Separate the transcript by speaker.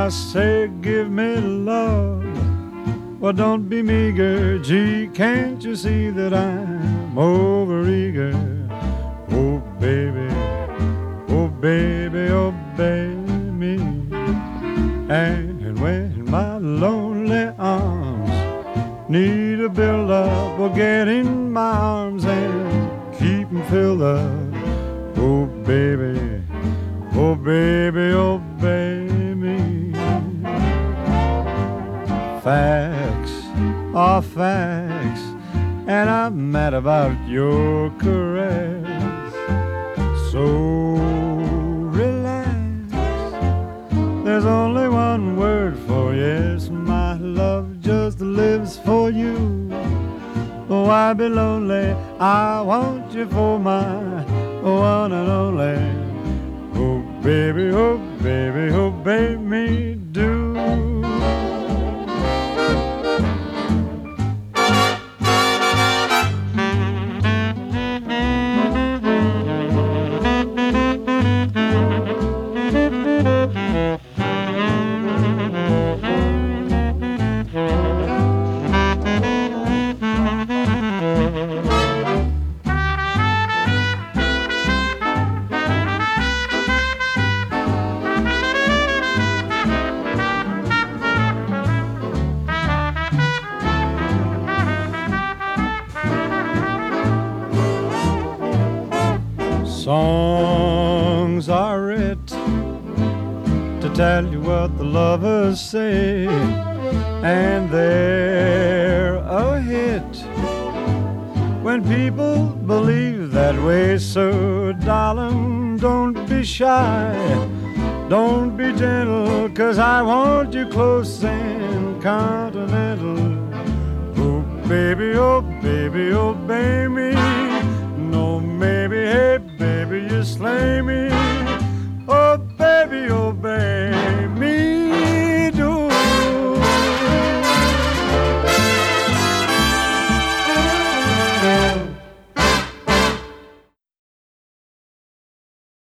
Speaker 1: I say give me love, well, don't be meager. Gee, can't you see that I'm overeager? Oh, baby, obey me. And when my lonely arms need a build-up, well, get in my arms and keep 'em filled up. Oh, baby, obey me. Facts are facts, and I'm mad about your caress. So relax, there's only one word for yes. My love just lives for you. Why be lonely? I want you for my one and only. Oh, baby, obey me, do. Songs are writ to tell you what the lovers say, and they're a hit when people believe that way. So darling, don't be shy, don't be gentle, 'cause I want you close and continental. Oh, baby, obey me. No, maybe, hey, baby, you slay me.